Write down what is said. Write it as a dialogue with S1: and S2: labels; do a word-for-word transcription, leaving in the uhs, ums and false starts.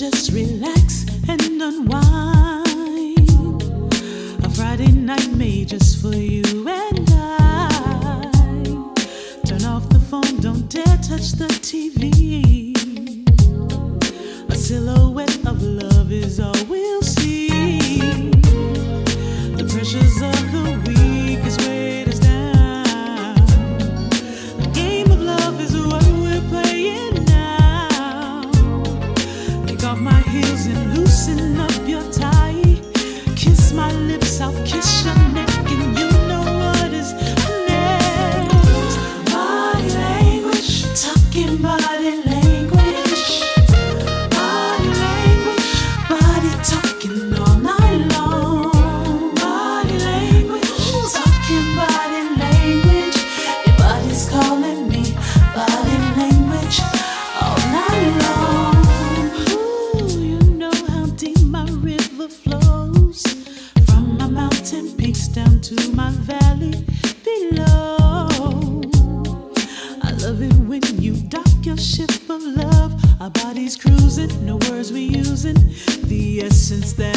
S1: just relax and unwind. A Friday night made just for you and I. Turn off the phone, don't dare touch the T V. A silhouette of love is all we'll see. The pressures of the week is weighted us down. A game of love is what we're playing now. Take off my heels and loosen up your tie. Kiss my lips, I'll kiss your neck, and you know what is next. Body language, talking body language. Body language, body talking all night long. Body language, talking body language. Your body's calling me. Body language all night long. Ooh, you know how deep my river flows, from my mountain peaks down to my valley below. I love it when you dock your ship of love. Our bodies cruising, no words we using. The essence that